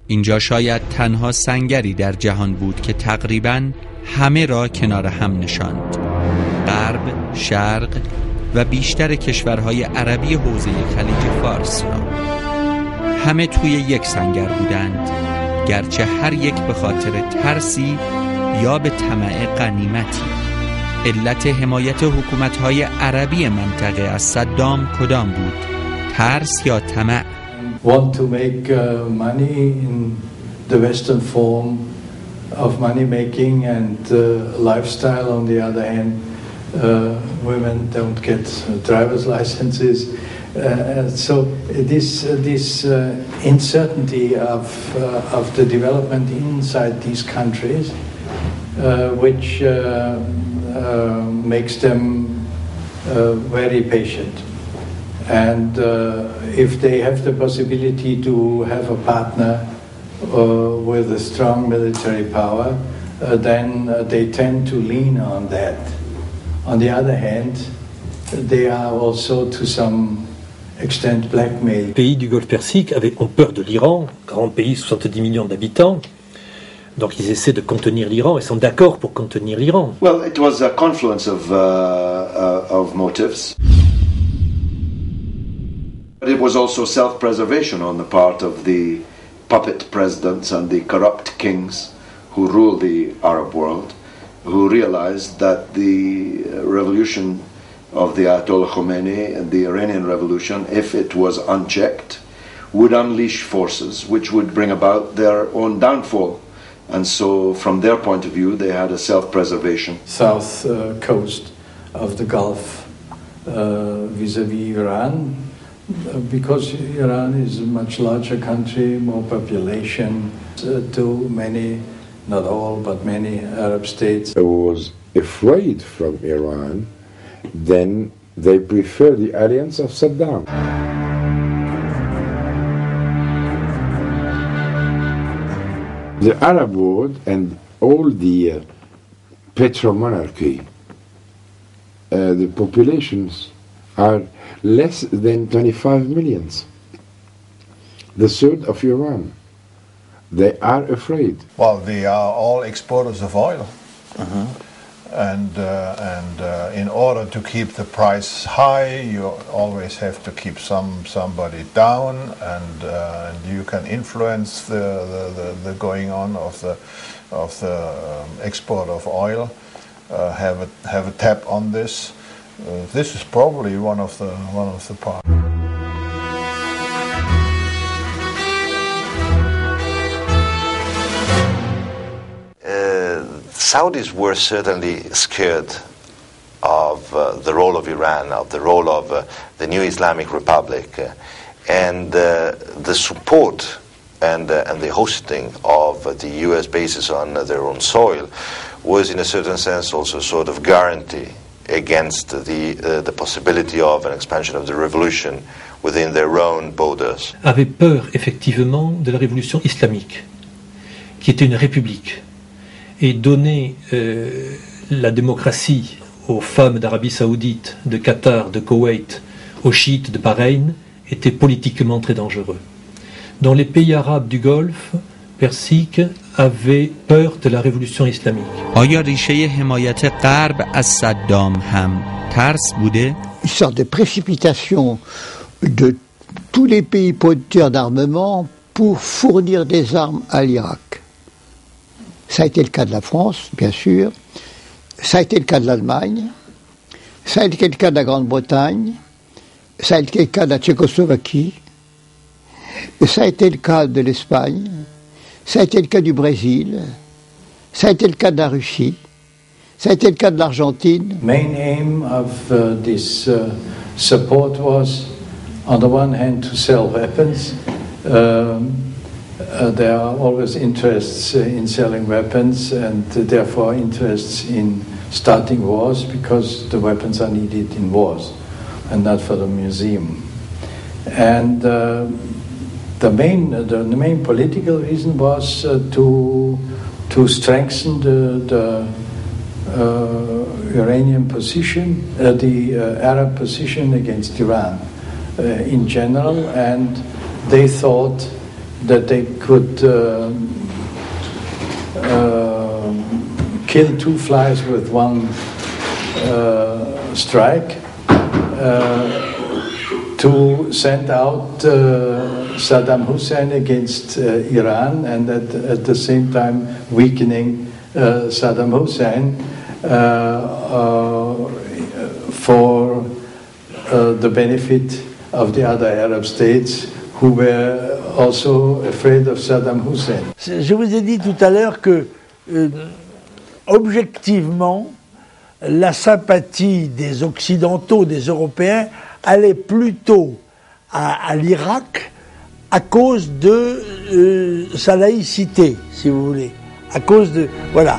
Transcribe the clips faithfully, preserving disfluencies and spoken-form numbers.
اینجا شاید تنها سنگری در جهان بود که تقریباً همه را کنار هم نشاند. غرب، شرق و بیشتر کشورهای عربی حوزه خلیج فارس را. همه توی یک سنگر بودند، گرچه هر یک به خاطر ترسی یا به طمع غنیمتی. علت حمایت حکومت‌های عربی منطقه از صدام کدام بود؟ ترس یا طمع؟ Want to make uh, money in the Western form of money making and uh, lifestyle. On the other hand, uh, women don't get uh, driver's licenses. Uh, so this uh, this uh, uncertainty of uh, of the development inside these countries, uh, which uh, uh, makes them uh, very patient. And uh, if they have the possibility to have a partner uh, with a strong military power, uh, then uh, they tend to lean on that. On the other hand, they are also to some extent blackmailed. Les pays du Golfe Persique avaient, ont peur de l'Iran, grand pays, soixante-dix millions d'habitants. Donc ils essaient de contenir l'Iran et sont d'accord pour contenir l'Iran. Well, it was a confluence of, uh, uh, of motives. But it was also self-preservation on the part of the puppet presidents and the corrupt kings who rule the Arab world, who realized that the revolution of the Ayatollah Khomeini and the Iranian revolution, if it was unchecked, would unleash forces which would bring about their own downfall. And so from their point of view, they had a self-preservation. South uh, coast of the Gulf uh, vis-a-vis Iran, because Iran is a much larger country, more population, uh, too many, not all, but many Arab states. I was afraid from Iran, then they prefer the alliance of Saddam. The Arab world and all the uh, petromonarchy, uh, the populations are less than twenty-five millions. The third of Iran. They are afraid. Well, they are all exporters of oil. Uh-huh. And, uh, and uh, in order to keep the price high, you always have to keep some somebody down, and, uh, and you can influence the, the, the, the going on of the, of the um, export of oil, uh, have, a, have a tap on this. Uh, this is probably one of the, one of the parts. Saudis were certainly scared of uh, the role of Iran, of the role of uh, the new Islamic Republic, uh, and uh, the support and, uh, and the hosting of uh, the U S bases on uh, their own soil was in a certain sense also a sort of guarantee against the, uh, the possibility of an expansion of the revolution within their own borders. Avait peur effectivement de la révolution islamique, qui était une république. Et donner euh, la démocratie aux femmes d'Arabie Saoudite, de Qatar, de Koweït, aux chiites de Bahreïn était politiquement très dangereux. Dans les pays arabes du Golfe Persique avaient peur de la révolution islamique. آیا ریشه حمایت غرب از صدام هم ترس بوده؟ Une sorte de précipitation de tous les pays producteurs d'armement pour fournir des armes à l'Irak. Ça a été le cas de la France, bien sûr. Ça a été le cas de l'Allemagne. Ça a été le cas de la Grande-Bretagne. Ça a été le cas de la Tchécoslovaquie. Ça a été le cas de l'Espagne. Ça a été le cas du Brésil. Ça a été le cas de la Russie. Ça a été le cas de l'Argentine. Main aim of uh, this uh, support was, on the one hand, to sell weapons. Um, Uh, there are always interests uh, in selling weapons, and uh, therefore interests in starting wars, because the weapons are needed in wars and not for the museum. And uh, the main uh, the, the main political reason was uh, to to strengthen the, the uh, Iranian position, uh, the uh, Arab position against Iran uh, in general, and they thought that they could uh, uh, kill two flies with one uh, strike, uh, to send out uh, Saddam Hussein against uh, Iran, and at, at the same time weakening uh, Saddam Hussein uh, uh, for uh, the benefit of the other Arab states who were also afraid of Saddam Hussein. Je vous ai dit tout à l'heure que, euh, objectivement, la sympathie des Occidentaux, des Européens, allait plutôt à, à l'Irak à cause de euh, sa laïcité, si vous voulez, à cause de... voilà.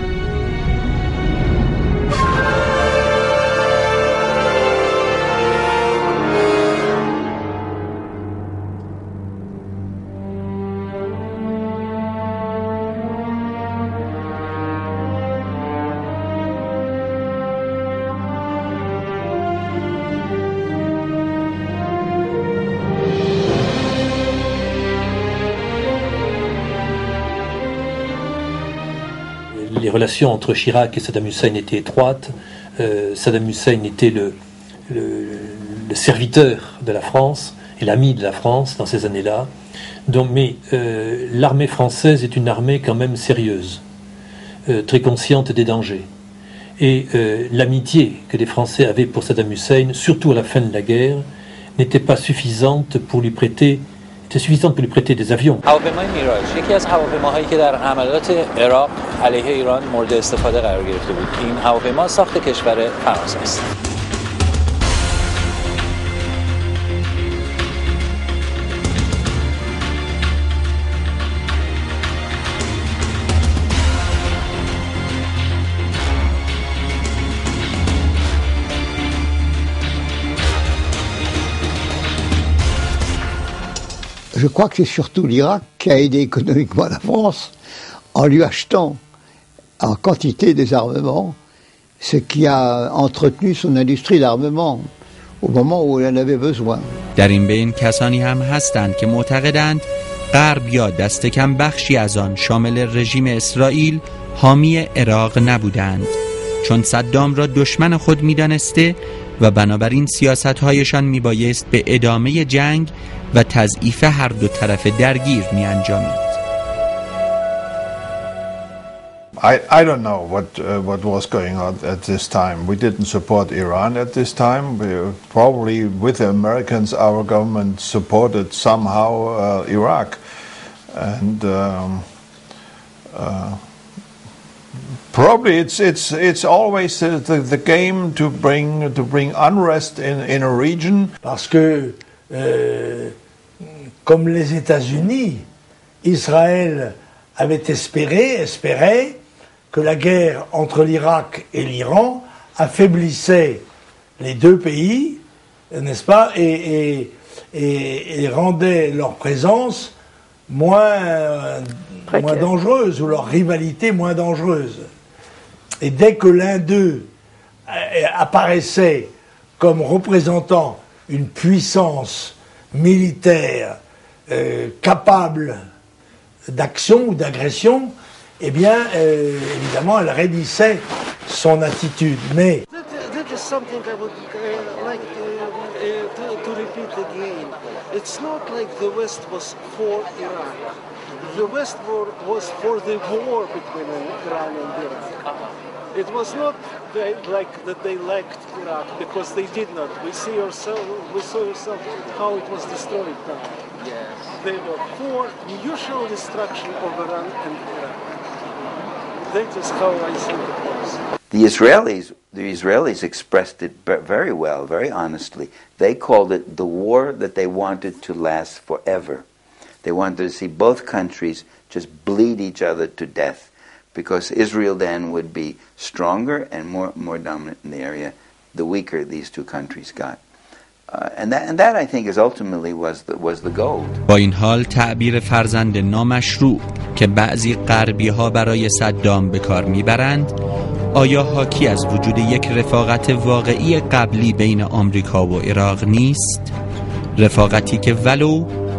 Les relations entre Chirac et Saddam Hussein étaient étroites. Euh, Saddam Hussein était le, le, le serviteur de la France et l'ami de la France dans ces années-là. Donc, mais euh, l'armée française est une armée quand même sérieuse, euh, très consciente des dangers. Et euh, l'amitié que les Français avaient pour Saddam Hussein, surtout à la fin de la guerre, n'était pas suffisante pour lui prêter était suffisante pour lui prêter des avions. هواپیمای میراژ یکی از هواپیماهایی که در عملیات عراق علیه ایران مورد استفاده قرار گرفته بود. این هواپیما ساخت کشور فرانسه است. Je crois que c'est surtout l'Irak qui a aidé économiquement la France en lui achetant en quantité des armements, ce qui a entretenu son industrie d'armement au moment où il en avait besoin. در این بین کسانی هم هستند که معتقدند غرب یا دست کم بخشی از آن شامل رژیم اسرائیل حامی عراق نبودند، چون صدام را دشمن خود می‌دانسته و بنابراین سیاست‌هایشان میبایست به ادامه جنگ و تضعیف هر دو طرف درگیر می انجامید. I, I don't know what uh, what was going on at this time. We didn't support Iran at this time. We, probably with the Americans, our government supported somehow uh, Iraq, and um, uh, probably it's it's it's always uh, the, the game to bring to bring unrest in in a region. Parce que euh, comme les États-Unis, Israël avait espéré, espérait que la guerre entre l'Irak et l'Iran affaiblissait les deux pays, n'est-ce pas, et, et, et, et rendait leur présence moins, moins dangereuse, ou leur rivalité moins dangereuse. Et dès que l'un d'eux apparaissait comme représentant une puissance militaire euh, capable d'action ou d'agression, eh bien, euh, évidemment, elle raidissait son attitude. Mais that, that is something I would uh, like to, uh, to, to repeat again. It's not like the West was for Iraq. The West war was for the war between Iran and Iraq. It was not they, like that they liked Iraq, because they did not. We see yourself, we saw yourself how it was destroyed now. Yes. They were for mutual destruction of Iran and Iraq. That is how I think it was. The Israelis, the Israelis expressed it very well, very honestly. They called it the war that they wanted to last forever. They wanted to see both countries just bleed each other to death, because Israel then would be stronger and more more dominant in the area, the weaker these two countries got. Uh, and that and that I think is ultimately was the was the goal. با این حال تعبیر فرزند نامشروع که بعضی غربی‌ها برای صدام به کار میبرند، آیا حاکی از وجود یک رفاقت واقعی قبلی بین آمریکا و عراق نیست؟ رفاقتی که ولو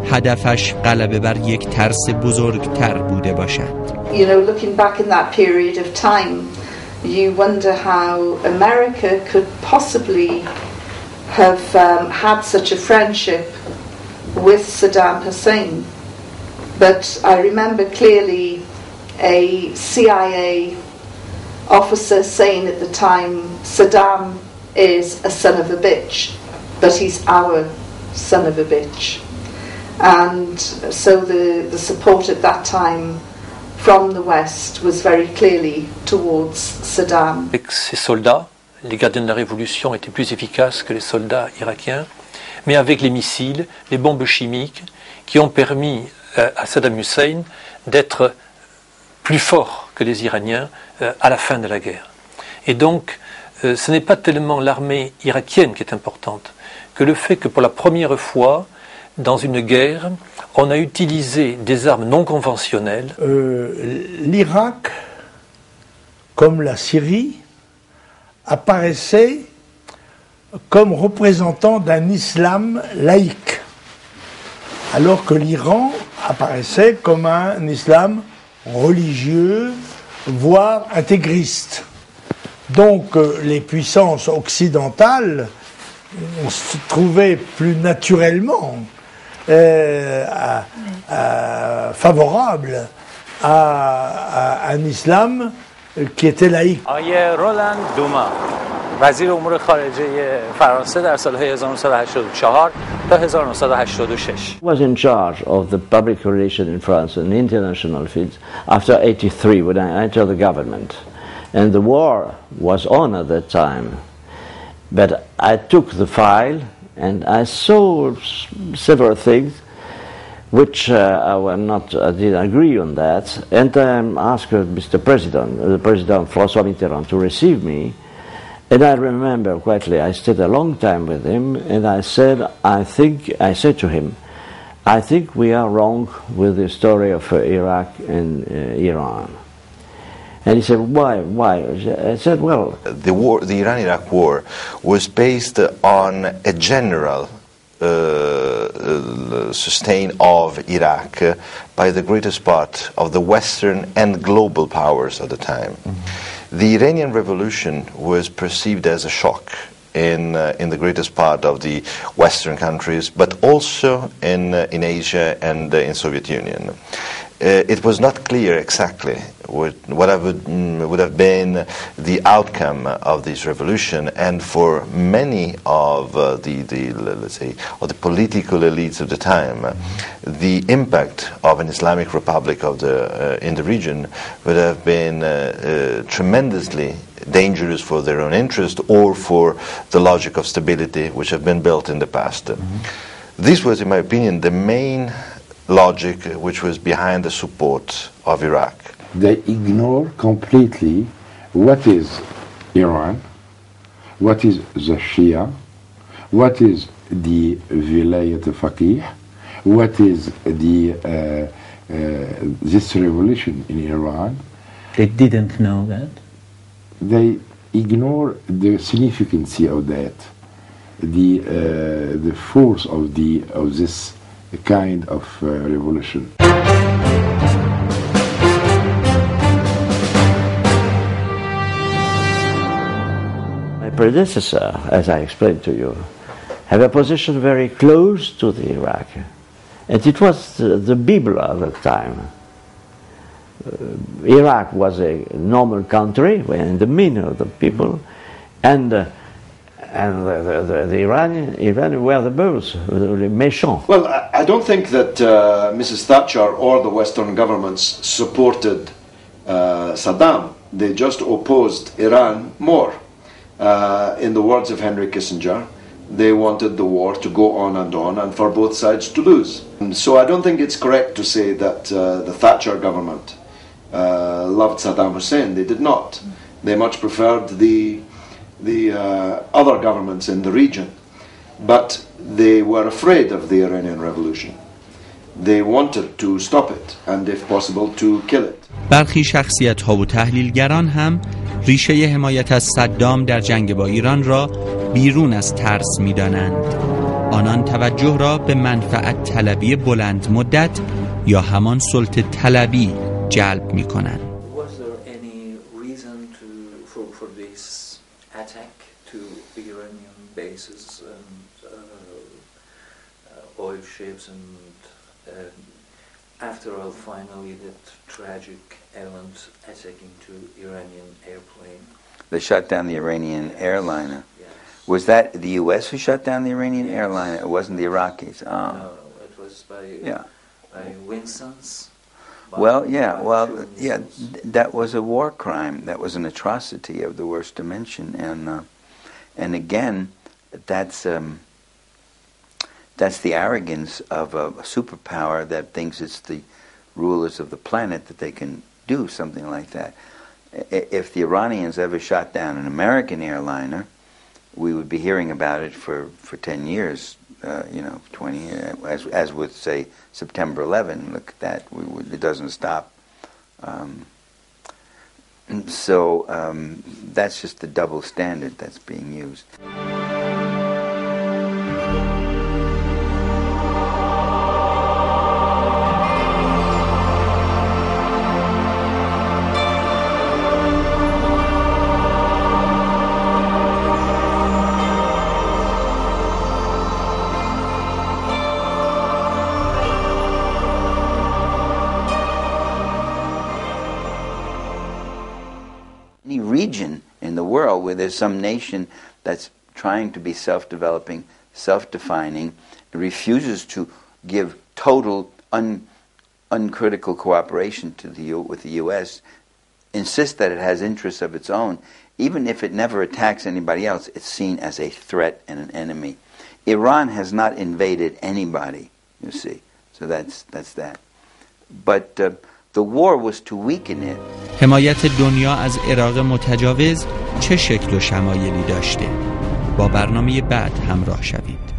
هدفش غلبه بر یک ترس بزرگتر بوده باشد. You know, looking back in that period of time, you wonder how America could possibly have um, had such a friendship with Saddam Hussein. But I remember clearly a C I A officer saying at the time, Saddam is a son of a bitch, but he's our son of a bitch. And so the, the support at that time from the West was very clearly towards Saddam. Avec ces soldats, les gardiens de la révolution étaient plus efficaces que les soldats irakiens, mais avec les missiles, les bombes chimiques, qui ont permis euh, à Saddam Hussein d'être plus fort que les Iraniens euh, à la fin de la guerre. Et donc, euh, ce n'est pas tellement l'armée irakienne qui est importante, que le fait que pour la première fois, dans une guerre, on a utilisé des armes non conventionnelles. Euh, L'Irak, comme la Syrie, apparaissait comme représentant d'un islam laïque, alors que l'Iran apparaissait comme un islam religieux, voire intégriste. Donc euh, les puissances occidentales on se trouvait plus naturellement euh, à, à, favorable à, à un islam qui était laïque. آیه رولند دوما وزیر امور خارجه فرانسه در سالهای هزار و نهصد و هشتاد و چهار تا هزار و نهصد و هشتاد و شش was in charge of the public relations in France and international fields after eighty-three when I entered the government, and the war was on at that time. But I took the file and I saw several things which uh, I were not, I didn't agree on that, and I um, asked Mister President, the President François Mitterrand, to receive me. And I remember quietly, I stayed a long time with him, and I said, I think, I said to him, I think we are wrong with the story of uh, Iraq and uh, Iran. And he said, why, why? I said, well... The war, the Iran-Iraq war was based on a general uh, uh, sustain of Iraq uh, by the greatest part of the Western and global powers at the time. Mm-hmm. The Iranian Revolution was perceived as a shock in uh, in the greatest part of the Western countries, but also in uh, in Asia and uh, in Soviet Union. Uh, it was not clear exactly what, what would, mm, would have been the outcome of this revolution, and for many of uh, the, the, let's say, of the political elites of the time, mm-hmm. the impact of an Islamic Republic of the, uh, in the region would have been uh, uh, tremendously dangerous for their own interest or for the logic of stability which have been built in the past. Mm-hmm. This was, in my opinion, the main logic which was behind the support of Iraq. They ignore completely what is Iran, what is the Shia, what is the Vilayat Faqih, what is the uh, uh, this revolution in Iran. They didn't know that? They ignore the significance of that, the uh, the force of the of this kind of uh, revolution. My predecessor, as I explained to you, had a position very close to the Iraq, and it was the, the Bible at that time. Uh, Iraq was a normal country, we're in the middle of the people, and uh, and the, the, the, the Iranian, Iranian were the both, the méchants. Well, I, I don't think that uh, Missus Thatcher or the Western governments supported uh, Saddam. They just opposed Iran more. Uh, in the words of Henry Kissinger, they wanted the war to go on and on and for both sides to lose. And so I don't think it's correct to say that uh, the Thatcher government uh, loved Saddam Hussein. They did not. They much preferred the the uh, other governments in the region, but they were afraid of the Iranian Revolution. They wanted to stop it and if possible to kill it. برخی شخصیت‌ها و تحلیلگران هم ریشه حمایت از صدام در جنگ با ایران را بیرون از ترس می‌دانند. آنان توجه را به منفعت طلبی بلند مدت یا همان سلطه طلبی جلب می کنند. Was there any reason to for for this attack to Iranian bases and uh, oil ships and uh, after all finally that tragic event attacking to Iranian airplane? They shut down the Iranian airliner. Yes. Was that the U S who shut down the Iranian yes. airliner? It wasn't the Iraqis. Oh. No, it was by yeah. by Winston's. Well, yeah, well, yeah, that was a war crime. That was an atrocity of the worst dimension, and uh, and again, that's um, that's the arrogance of a, a superpower that thinks it's the rulers of the planet that they can do something like that. If the Iranians ever shot down an American airliner, we would be hearing about it for, for ten years, uh, you know, twenty years, as, as with, say, September eleventh. Look at that. We would, it doesn't stop. Um, so um, that's just the double standard that's being used. Any region in the world where there's some nation that's trying to be self-developing, self-defining, refuses to give total un, uncritical cooperation to the U, with the U S, insists that it has interests of its own, even if it never attacks anybody else, it's seen as a threat and an enemy. Iran has not invaded anybody, you see, so that's, that's that. But uh, the war was to weaken it. حمایت دنیا از عراق متجاوز چه شکل و شمایلی داشته؟ با برنامه بعد همراه شوید.